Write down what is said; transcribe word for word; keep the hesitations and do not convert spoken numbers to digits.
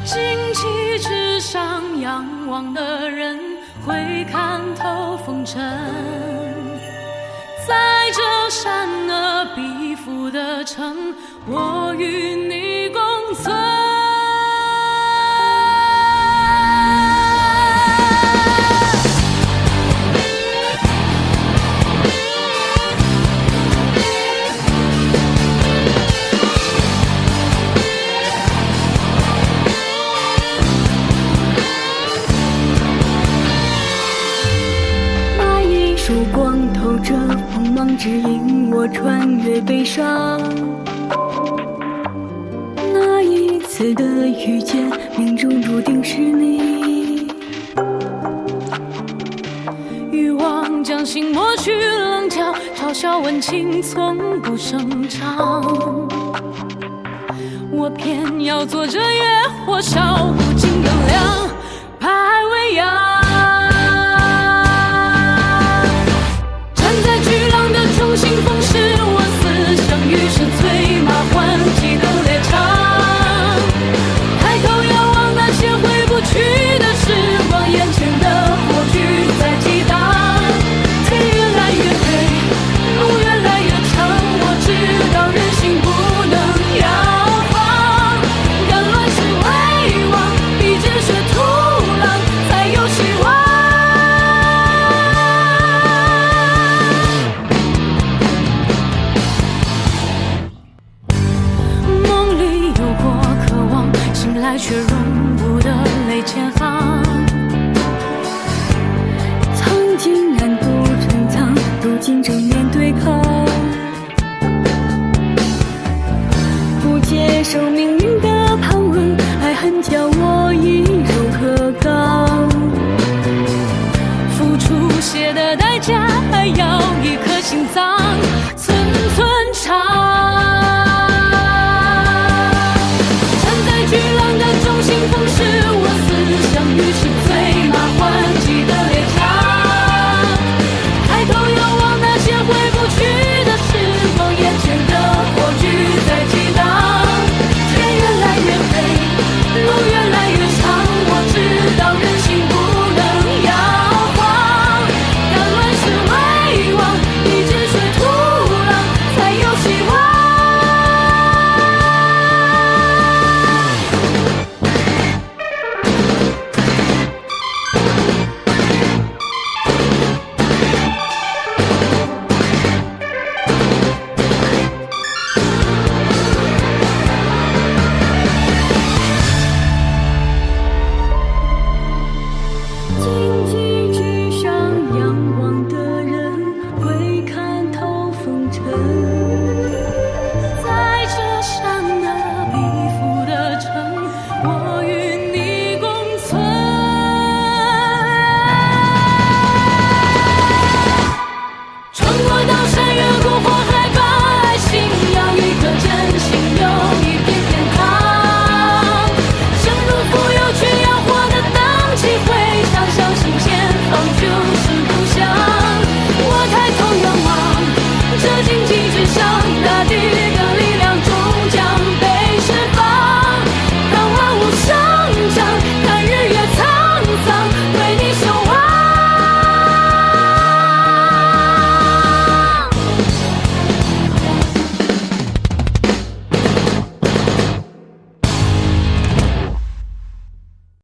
荆棘之上仰望的人会看透风尘，在这山河彼附的城，我与你共存。曙光透着锋芒，指引我穿越悲伤。那一次的遇见，命中注定是你。欲望将心磨去棱角，嘲笑温情从不生长。我偏要做这野火烧不尽的凉，徘徊呀。重新风是我思想，于是催马换骑的猎场。抬头遥望那些回不去的时光，眼前的火炬在激荡。天越来越黑，路越来越长，我知道人心不能摇晃。敢乱世为王，比见血土狼，才有希望。却容不得泪千行，曾经暗度陈仓，如今正面对抗，不接受命运。